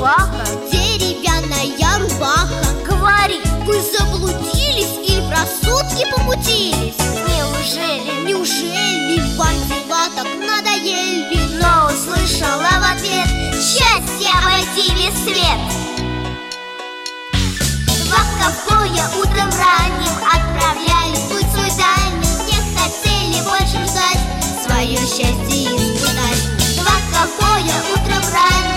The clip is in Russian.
сваха, деревянная рубаха. говори, Вы заблудились или в рассудке помутились? Неужели вам дела так надоели? но услышала в ответ: счастье войти весь свет. Два ковбоя утром ранним отправлялись в путь свой дальний. Не хотели больше ждать, свое счастье испытать. Два ковбоя утром ранним